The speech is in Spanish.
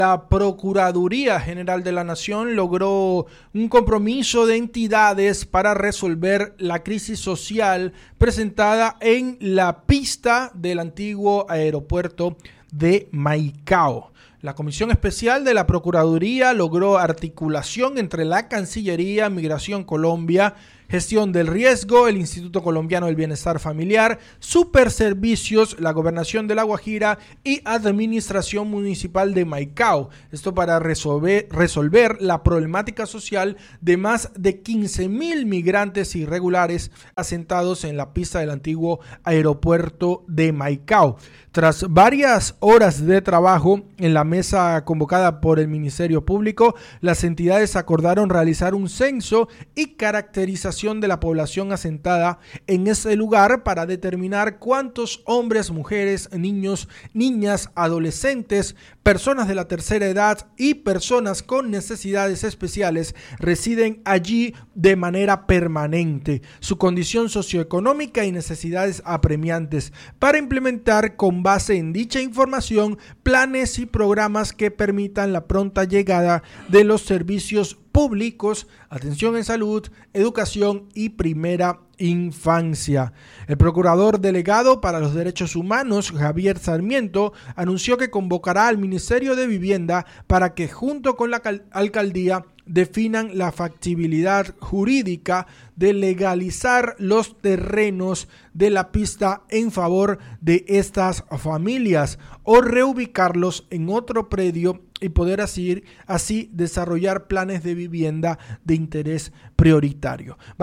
La Procuraduría General de la Nación logró un compromiso de entidades para resolver la crisis social presentada en la pista del antiguo aeropuerto de Maicao. La Comisión Especial de la Procuraduría logró articulación entre la Cancillería, Migración Colombia, Gestión del Riesgo, el Instituto Colombiano del Bienestar Familiar, Superservicios, la Gobernación de La Guajira y Administración Municipal de Maicao. Esto para resolver la problemática social de más de 15,000 migrantes irregulares asentados en la pista del antiguo aeropuerto de Maicao. Tras varias horas de trabajo en la mesa convocada por el Ministerio Público, las entidades acordaron realizar un censo y caracterización de la población asentada en ese lugar para determinar cuántos hombres, mujeres, niños, niñas, adolescentes, personas de la tercera edad y personas con necesidades especiales residen allí de manera permanente, su condición socioeconómica y necesidades apremiantes, para implementar con base en dicha información planes y programas que permitan la pronta llegada de los servicios públicos, atención en salud, educación y primera infancia. El procurador delegado para los derechos humanos, Javier Sarmiento, anunció que convocará al Ministerio de Vivienda para que junto con la alcaldía definan la factibilidad jurídica de legalizar los terrenos de la pista en favor de estas familias o reubicarlos en otro predio y poder así desarrollar planes de vivienda de interés prioritario.